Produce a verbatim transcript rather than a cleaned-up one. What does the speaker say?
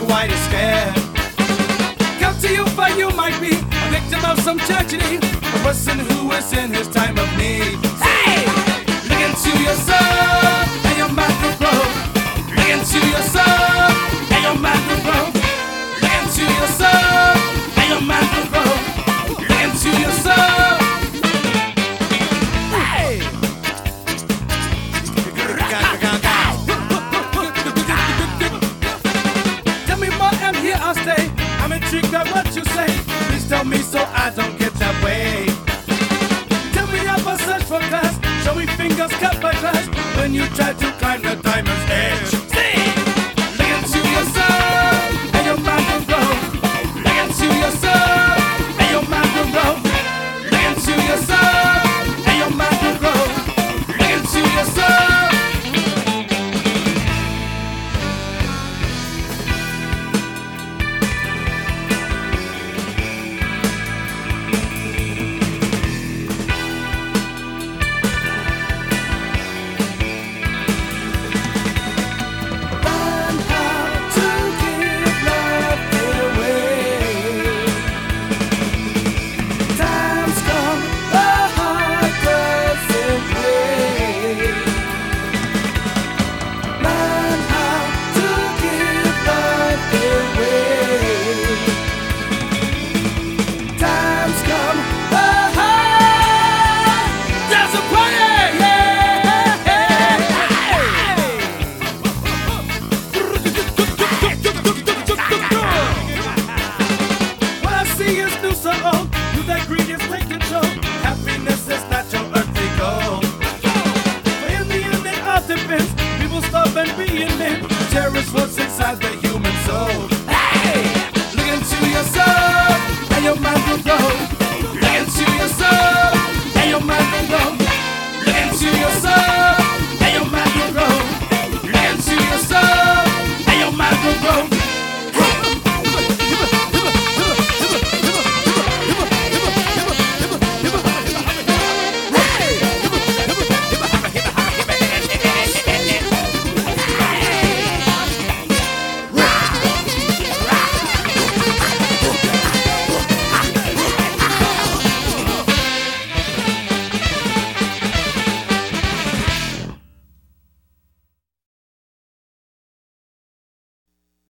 white is scared. Come to you, for you might be a victim of some tragedy, a person who is in his time of need. Hey! Look into yourself and your mind will grow. Look into yourself and your mind will grow. Look into yourself and your mind will grow. Look into yourself. Hey! Tell me more and here I'll stay. I'm intrigued by what you say. Please tell me so I don't get that way. Tell me I'm a search for class. Show me fingers cut by class. When you try to